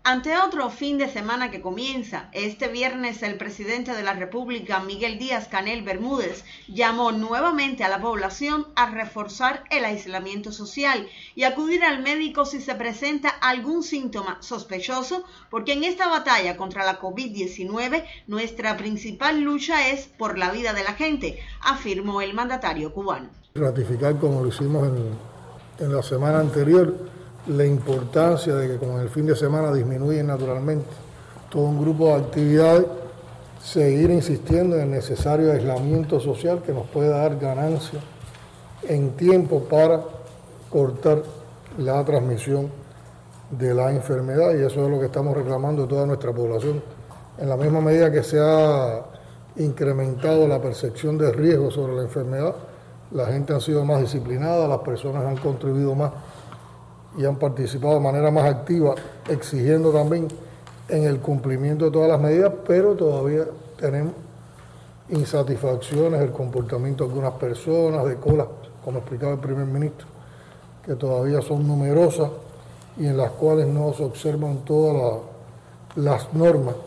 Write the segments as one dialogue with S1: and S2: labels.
S1: Ante otro fin de semana que comienza, este viernes el presidente de la República, Miguel Díaz-Canel Bermúdez, llamó nuevamente a la población a reforzar el aislamiento social y acudir al médico si se presenta algún síntoma sospechoso, porque en esta batalla contra la COVID-19 nuestra principal lucha es por la vida de la gente, afirmó el mandatario cubano.
S2: Ratificar, como lo hicimos en la semana anterior, la importancia de que con el fin de semana disminuyen naturalmente todo un grupo de actividades, seguir insistiendo en el necesario aislamiento social que nos puede dar ganancia en tiempo para cortar la transmisión de la enfermedad, y eso es lo que estamos reclamando de toda nuestra población. En la misma medida que se ha incrementado la percepción de riesgo sobre la enfermedad, la gente ha sido más disciplinada, las personas han contribuido más y han participado de manera más activa, exigiendo también en el cumplimiento de todas las medidas, pero todavía tenemos insatisfacciones, el comportamiento de algunas personas, de cola, como explicaba el primer ministro, que todavía son numerosas y en las cuales no se observan todas las normas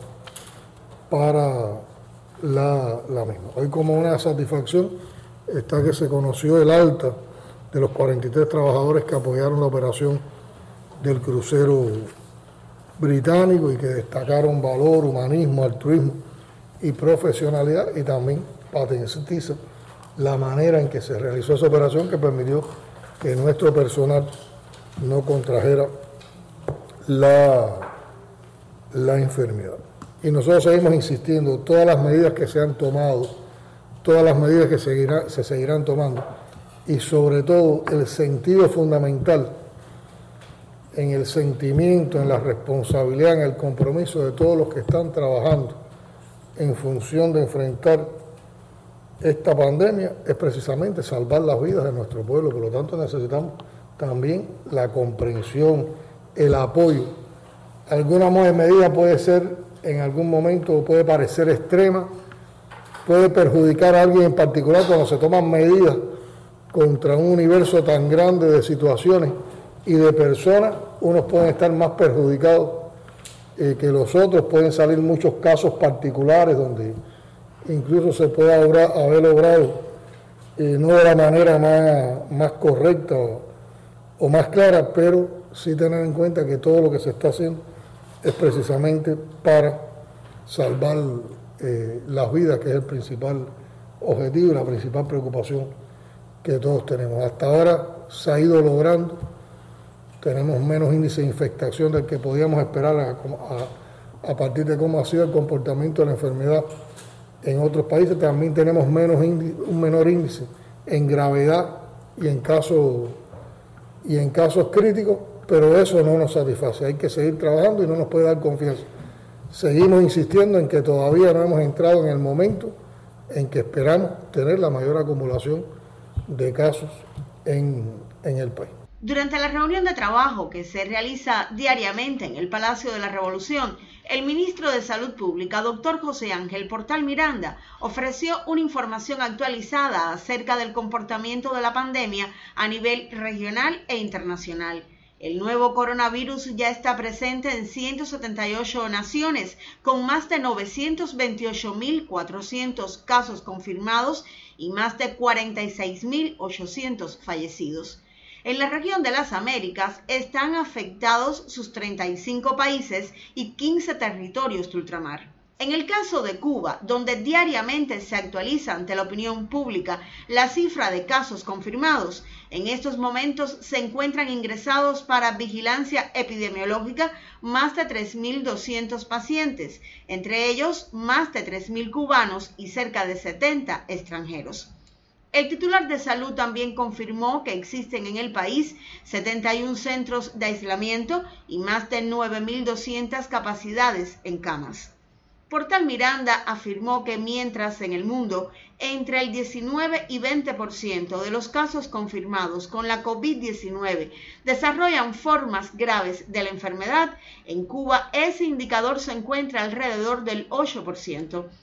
S2: para la misma. Hoy, como una satisfacción, está que se conoció el alta de los 43 trabajadores que apoyaron la operación del crucero británico y que destacaron valor, humanismo, altruismo y profesionalidad, y también patentiza la manera en que se realizó esa operación que permitió que nuestro personal no contrajera la enfermedad. Y nosotros seguimos insistiendo, todas las medidas que se han tomado, todas las medidas que se seguirán tomando, y sobre todo el sentido fundamental en el sentimiento, en la responsabilidad, en el compromiso de todos los que están trabajando en función de enfrentar esta pandemia, es precisamente salvar las vidas de nuestro pueblo. Por lo tanto, necesitamos también la comprensión, el apoyo. Alguna medida puede ser, en algún momento puede parecer extrema, puede perjudicar a alguien en particular cuando se toman medidas contra un universo tan grande de situaciones y de personas. Unos pueden estar más perjudicados que los otros, pueden salir muchos casos particulares donde incluso se puede haber logrado no de la manera más correcta o más clara, pero sí tener en cuenta que todo lo que se está haciendo es precisamente para salvar las vidas, que es el principal objetivo y la principal preocupación que todos tenemos. Hasta ahora se ha ido logrando, tenemos menos índice de infectación del que podíamos esperar a partir de cómo ha sido el comportamiento de la enfermedad en otros países. También tenemos un menor índice en gravedad y en casos críticos, pero eso no nos satisface. Hay que seguir trabajando y no nos puede dar confianza. Seguimos insistiendo en que todavía no hemos entrado en el momento en que esperamos tener la mayor acumulación de casos en el país.
S1: Durante la reunión de trabajo que se realiza diariamente en el Palacio de la Revolución, el ministro de Salud Pública, doctor José Ángel Portal Miranda, ofreció una información actualizada acerca del comportamiento de la pandemia a nivel regional e internacional. El nuevo coronavirus ya está presente en 178 naciones, con más de 928.400 casos confirmados y más de 46.800 fallecidos. En la región de las Américas están afectados sus 35 países y 15 territorios de ultramar. En el caso de Cuba, donde diariamente se actualiza ante la opinión pública la cifra de casos confirmados, en estos momentos se encuentran ingresados para vigilancia epidemiológica más de 3.200 pacientes, entre ellos más de 3.000 cubanos y cerca de 70 extranjeros. El titular de salud también confirmó que existen en el país 71 centros de aislamiento y más de 9.200 capacidades en camas. Portal Miranda afirmó que mientras en el mundo entre el 19 y 20% de los casos confirmados con la COVID-19 desarrollan formas graves de la enfermedad, en Cuba ese indicador se encuentra alrededor del 8%.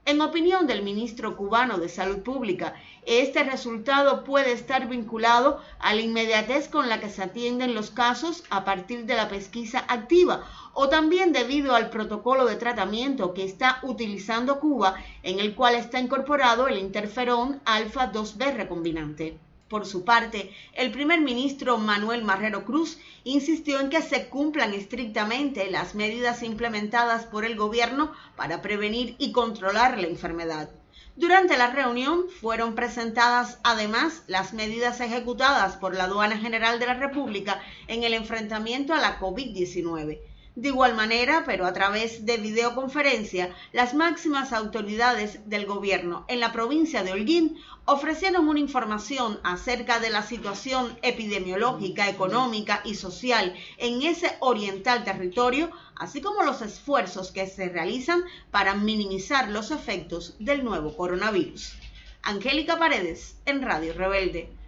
S1: En opinión del ministro cubano de Salud Pública, este resultado puede estar vinculado a la inmediatez con la que se atienden los casos a partir de la pesquisa activa o también debido al protocolo de tratamiento que está utilizando Cuba, en el cual está incorporado el interferón alfa 2B recombinante. Por su parte, el primer ministro Manuel Marrero Cruz insistió en que se cumplan estrictamente las medidas implementadas por el gobierno para prevenir y controlar la enfermedad. Durante la reunión fueron presentadas además las medidas ejecutadas por la Aduana General de la República en el enfrentamiento a la COVID-19. De igual manera, pero a través de videoconferencia, las máximas autoridades del gobierno en la provincia de Holguín ofrecieron una información acerca de la situación epidemiológica, económica y social en ese oriental territorio, así como los esfuerzos que se realizan para minimizar los efectos del nuevo coronavirus. Angélica Paredes, en Radio Rebelde.